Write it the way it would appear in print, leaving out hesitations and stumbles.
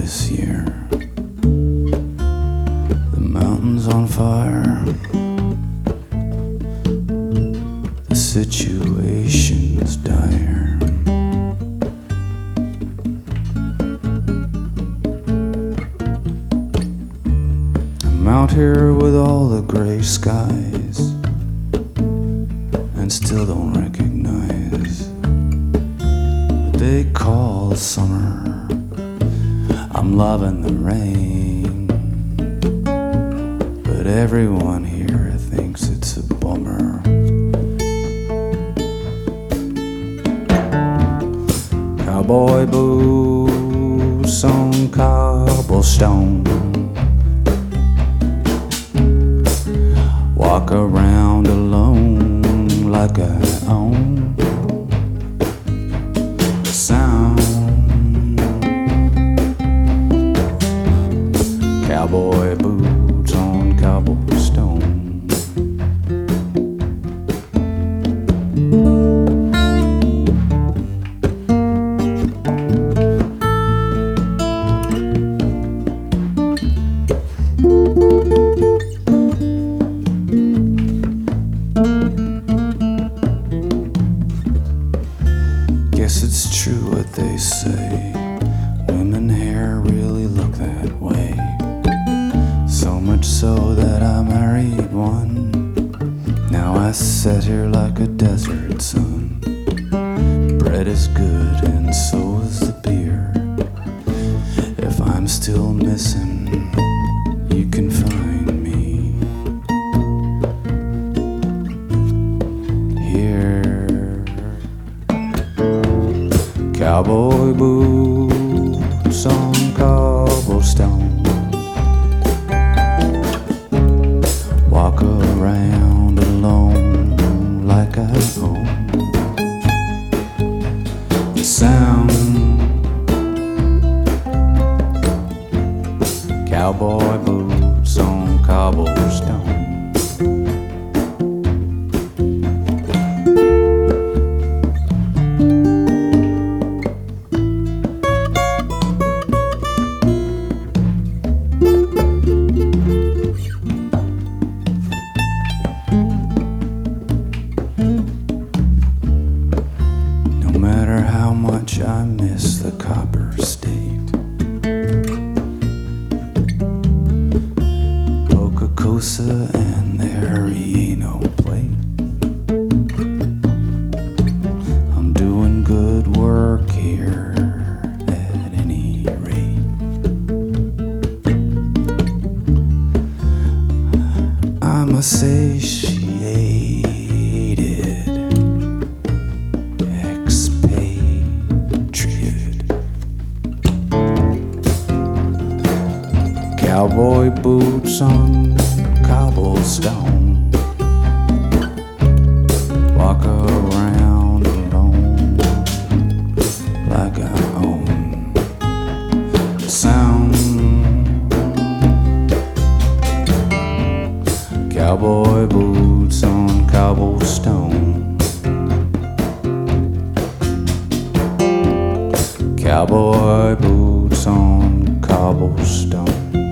this year. The mountain's on fire. The situation's dire. I'm out here with all the gray skies and still don't recognize what they call summer. I'm loving the rain, but everyone here thinks it's a bummer. Cowboy boots on cobblestone, walk around alone like I own the sound. Cowboy boots on cobblestone. Guess it's true what they say, women hair really look that way. So much so that I married one. Now I sit here like a desert sun. Bread is good and so is the beer. If I'm still missing, you can find me here. Cowboy boots on cobblestone, walk around alone like I own the sound. Cowboy boots on cobblestone. No matter how much I miss the copper state, Pocacosa and the Arieno plate, I'm doing good work here at any rate. I'm a satiated expatriate. Cowboy boots on cobblestone, walk around alone like I own the sound. Cowboy boots on cobblestone. Cowboy boots on cobblestone.